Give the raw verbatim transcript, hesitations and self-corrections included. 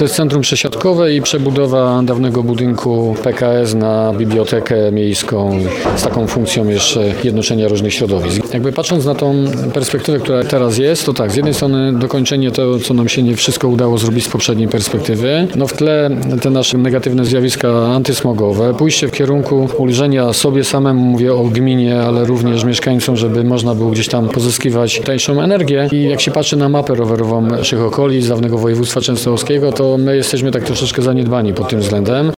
To jest centrum przesiadkowe i przebudowa dawnego budynku P K S na bibliotekę miejską z taką funkcją jeszcze jednoczenia różnych środowisk. Jakby patrząc na tą perspektywę, która teraz jest, to tak, z jednej strony dokończenie tego, co nam się nie wszystko udało zrobić z poprzedniej perspektywy. No w tle te nasze negatywne zjawiska antysmogowe, pójście w kierunku ulżenia sobie samemu, mówię o gminie, ale również mieszkańcom, żeby można było gdzieś tam pozyskiwać tańszą energię. I jak się patrzy na mapę rowerową naszych okolic, z dawnego województwa częstochowskiego, to my jesteśmy tak troszeczkę zaniedbani pod tym względem.